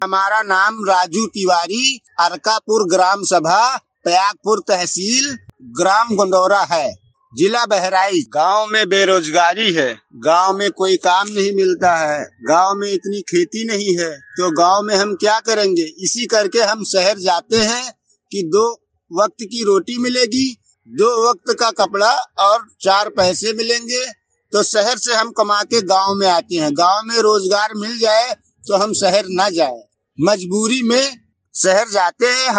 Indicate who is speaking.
Speaker 1: हमारा नाम राजू तिवारी, अरकापुर ग्राम सभा, प्रयागपुर तहसील, ग्राम गंडौरा है, जिला बहराइच। गांव में बेरोजगारी है, गांव में कोई काम नहीं मिलता है, गांव में इतनी खेती नहीं है, तो गांव में हम क्या करेंगे। इसी करके हम शहर जाते हैं कि 2 वक्त की रोटी मिलेगी, 2 वक्त का कपड़ा और 4 पैसे मिलेंगे। तो शहर से हम कमा के गाँव में आते हैं। गाँव में रोजगार मिल जाए तो हम शहर ना जाए, मजबूरी में शहर जाते हैं।